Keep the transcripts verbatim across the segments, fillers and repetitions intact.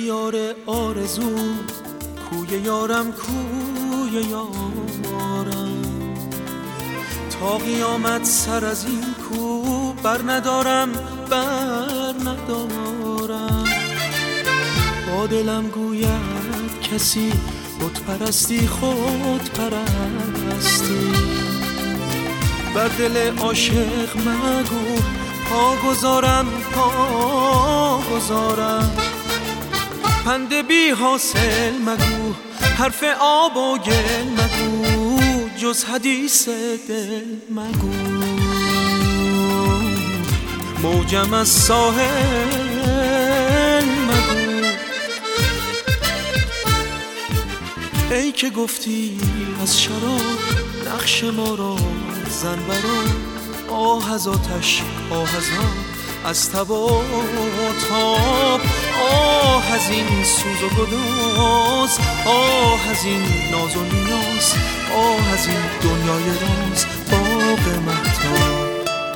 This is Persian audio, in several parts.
دیار آرزو، کوی یارم کوی یارم، تا قیامت سر از این کو بر ندارم بر ندارم. با دلم گوید کسی خود پرستی خود پرستی، بر دل عاشق مگو پا گذارم پا گذارم. پند بی حاصل مگو حرف آب و گل مگو، جز حدیث دل مگو. موجم از ساحل مگو. ای که گفتی از شراب نقش ما را زن برا، آه از آتش آه از آب، از تب و تاب. آه از این سوز و گداز، آه از این ناز و نیاز، آه از این دنیای راز باغ مهتاب.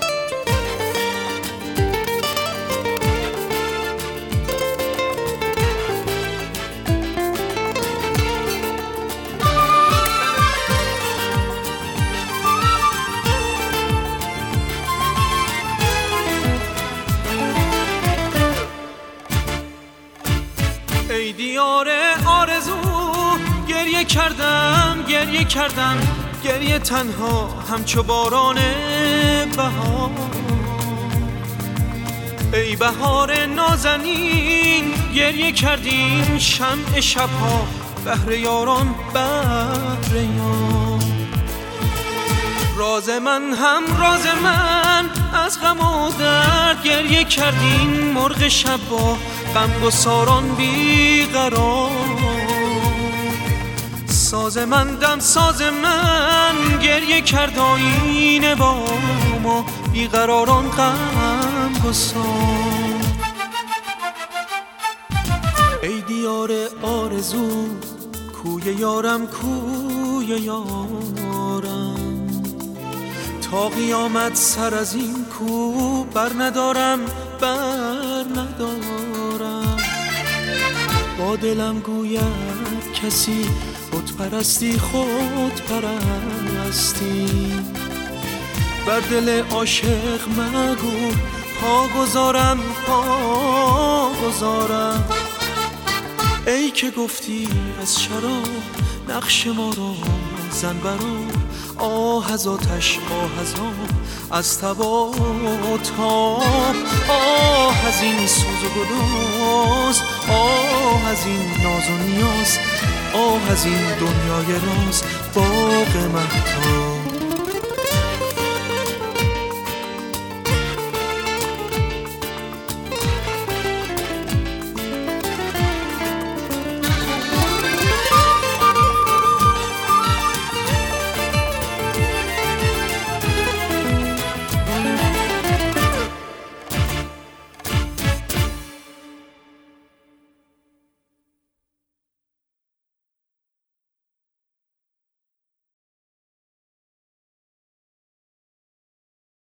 ای دیار آرزو، گریه کردم گریه کردم، گریه تنها همچو باران بهار. ای بهار نازنین، گریه کردیم شمع شبها، بهر یاران بهر یار. راز من هم راز من، از غم و درد گریه کردیم مرغ شب با غمگساران بیقرار. ساز من دم ساز من، گریه کرد آینه با ما بیقراران غمگسار. ای دیار آرزو، کوی یارم کوی یارم، تا قیامت سر از این کو بر ندارم بر ندارم. با دلم گوید کسی خود پرستی خود پرستی، بر دل عاشق مگو پا گذارم پا گذارم. ای که گفتی از شراب نقش ما را زن برا، آه از آتش آه از آب، از تب و تاب. آه از این سوز و گداز، آه از این ناز و نیاز، آه از این دنیای راز باغ مهتاب.